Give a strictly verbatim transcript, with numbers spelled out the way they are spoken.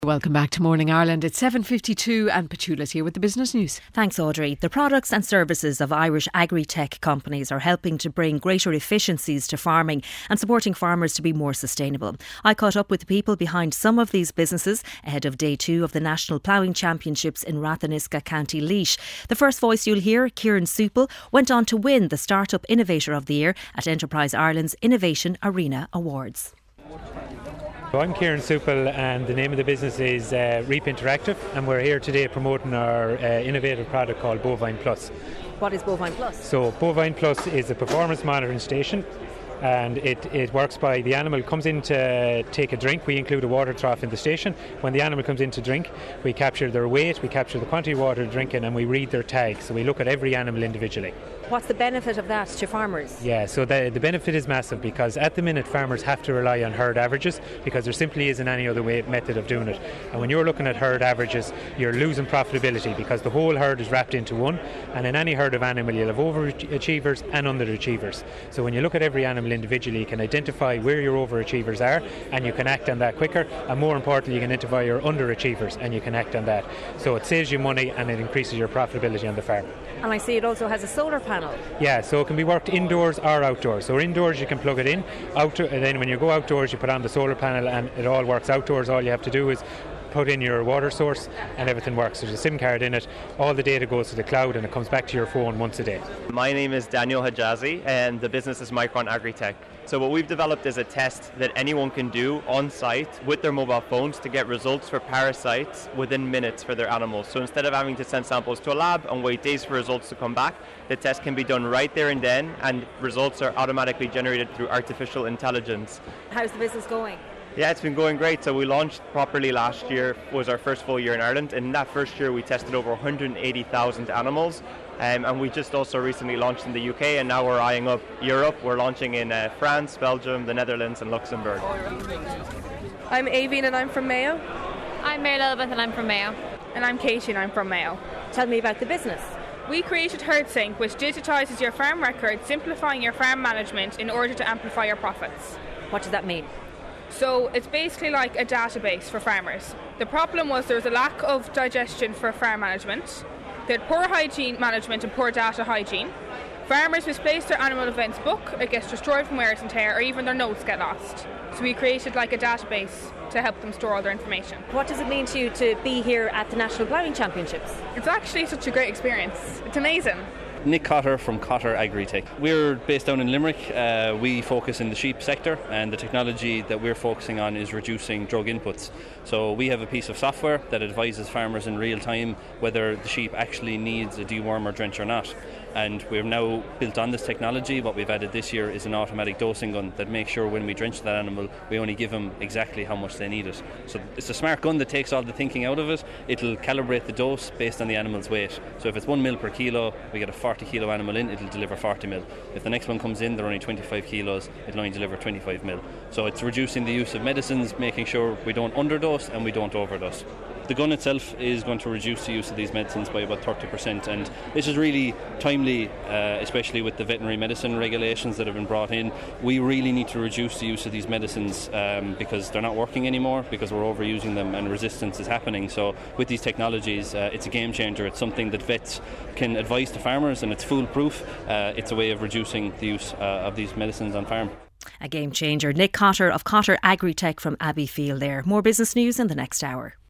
Welcome back to Morning Ireland. It's seven fifty-two and Petula's here with the business news. Thanks, Audrey. The products and services of Irish agri-tech companies are helping to bring greater efficiencies to farming and supporting farmers to be more sustainable. I caught up with the people behind some of these businesses ahead of day two of the National Ploughing Championships in Ratheniska, County Laois. The first voice you'll hear, Kieran Supel, went on to win the Startup Innovator of the Year at Enterprise Ireland's Innovation Arena Awards. So I'm Kieran Supel and the name of the business is uh, Reap Interactive, and we're here today promoting our uh, innovative product called Bovine Plus. What is Bovine Plus? So Bovine Plus is a performance monitoring station, and it, it works by the animal comes in to take a drink. We include a water trough in the station. When the animal comes in to drink, we capture their weight, we capture the quantity of water they're drinking, and we read their tag. So we look at every animal individually. What's the benefit of that to farmers? Yeah, so the, the benefit is massive because at the minute farmers have to rely on herd averages because there simply isn't any other way method of doing it. And when you're looking at herd averages, you're losing profitability because the whole herd is wrapped into one, and in any herd of animal you'll have overachievers and underachievers. So when you look at every animal individually, you can identify where your overachievers are and you can act on that quicker, and more importantly you can identify your underachievers and you can act on that. So it saves you money and it increases your profitability on the farm. And I see it also has a solar panel. Yeah, so it can be worked indoors or outdoors. So indoors you can plug it in, outdoor, and then when you go outdoors you put on the solar panel and it all works outdoors. All you have to do is put in your water source and everything works. There's a SIM card in it, all the data goes to the cloud and it comes back to your phone once a day. My name is Daniel Hajazi and the business is Micron Agritech. So what we've developed is a test that anyone can do on site with their mobile phones to get results for parasites within minutes for their animals. So instead of having to send samples to a lab and wait days for results to come back, the test can be done right there and then, and results are automatically generated through artificial intelligence. How's the business going? Yeah, it's been going great. So we launched properly last year, was our first full year in Ireland. And in that first year we tested over one hundred eighty thousand animals. Um, and we just also recently launched in the U K, and now we're eyeing up Europe. We're launching in uh, France, Belgium, the Netherlands and Luxembourg. I'm Avine and I'm from Mayo. I'm Mary Elizabeth and I'm from Mayo. And I'm Katie and I'm from Mayo. Tell me about the business. We created HerdSync, which digitises your farm records, simplifying your farm management in order to amplify your profits. What does that mean? So it's basically like a database for farmers. The problem was there was a lack of digestion for farm management. They had poor hygiene management and poor data hygiene. Farmers misplaced their animal events book, it gets destroyed from wear and tear, or even their notes get lost. So we created like a database to help them store all their information. What does it mean to you to be here at the National Ploughing Championships? It's actually such a great experience. It's amazing. Nick Cotter from Cotter Agritech. We're based down in Limerick. Uh, we focus in the sheep sector, and the technology that we're focusing on is reducing drug inputs. So we have a piece of software that advises farmers in real time whether the sheep actually needs a dewormer drench or not. And we've now built on this technology. What we've added this year is an automatic dosing gun that makes sure when we drench that animal, we only give them exactly how much they need it. So it's a smart gun that takes all the thinking out of it. It'll calibrate the dose based on the animal's weight. So if it's one mil per kilo, we get a forty kilo animal in, it'll deliver forty mil. If the next one comes in, they're only twenty-five kilos, it'll only deliver twenty-five mil. So it's reducing the use of medicines, making sure we don't underdose and we don't overdose. The gun itself is going to reduce the use of these medicines by about thirty percent, and this is really timely, uh, especially with the veterinary medicine regulations that have been brought in. We really need to reduce the use of these medicines um, because they're not working anymore, because we're overusing them and resistance is happening. So with these technologies, uh, it's a game changer. It's something that vets can advise to farmers, and it's foolproof. Uh, it's a way of reducing the use uh, of these medicines on farm. A game changer. Nick Cotter of Cotter Agritech from Abbeyfield there. More business news in the next hour.